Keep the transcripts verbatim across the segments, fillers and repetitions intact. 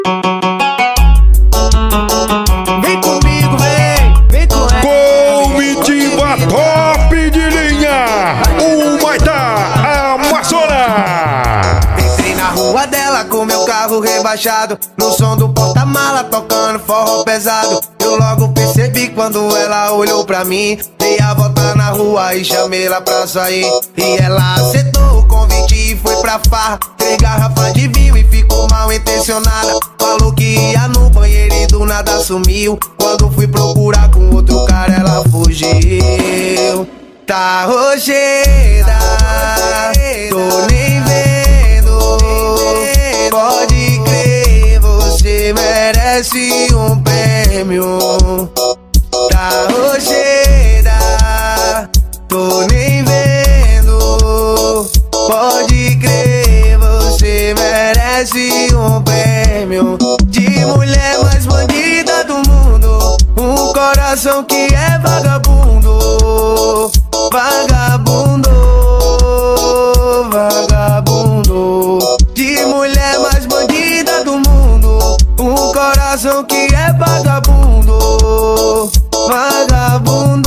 Vem comigo, vem, vem com ela. Comitiva top de linha, o Maitá Amazonas. Entrei na rua dela com meu carro rebaixado, no som do porta-mala tocando forró pesado. Eu logo percebi quando ela olhou pra mim. Dei a volta na rua e chamei ela pra sair. E ela aceitou o convite e foi pra farra. Três garrafas de vinho e ficou mal intencionada. Falou que ia no banheiro e do nada sumiu. Quando fui procurar com outro cara ela fugiu. Tá rocheda, tô nem vendo. Pode crer, você merece um prêmio. Tá rocheda, tô nem vendo. Pode crer, você merece um prêmio. De mulher mais bandida do mundo, um coração que é vagabundo. Vagabundo, vagabundo. De mulher mais bandida do mundo, um coração que é vagabundo. Vagabundo,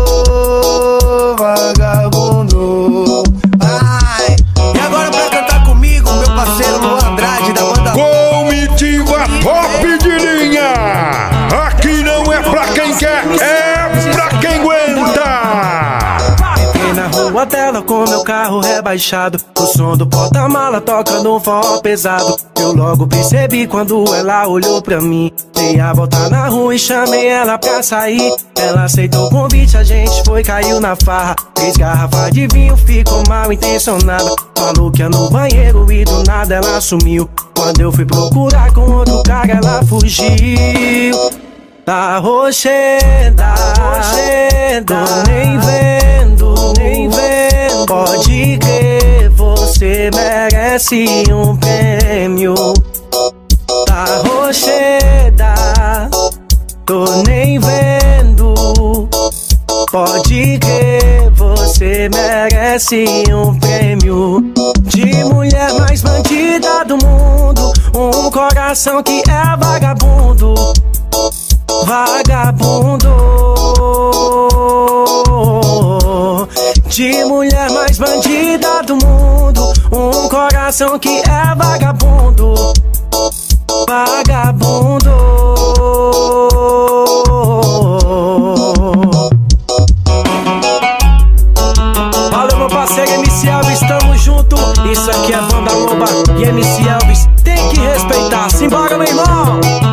vagabundo. Ai, e agora pra cantar comigo, meu parceiro Luan Andrade da banda Comitiva top de linha, aqui não é pra quem quer, é pra quem aguenta. Entrei na rua dela com meu carro rebaixado, o som do porta-mala tocando um forró pesado. Eu logo percebi quando ela olhou pra mim. Dei a volta na rua e chamei ela pra sair. Ela aceitou o convite, a gente foi, caiu na farra. Três garrafas de vinho, ficou mal intencionada. Falou que ia no banheiro e do nada ela sumiu. Quando eu fui procurar com outro cara ela fugiu. Tá rocheda, tô nem vendo, nem vendo. Pode crer, você merece um prêmio. Tá rocheda, tô nem vendo. Pode crer, você merece um prêmio. De mulher mais bandida do mundo, um coração que é vagabundo. Vagabundo. De mulher mais bandida do mundo, um coração que é vagabundo. Vagabundo. Valeu, meu parceiro M C Elvis, tamo junto. Isso aqui é Banda Loba e M C Elvis tem que respeitar. Simbora, meu irmão.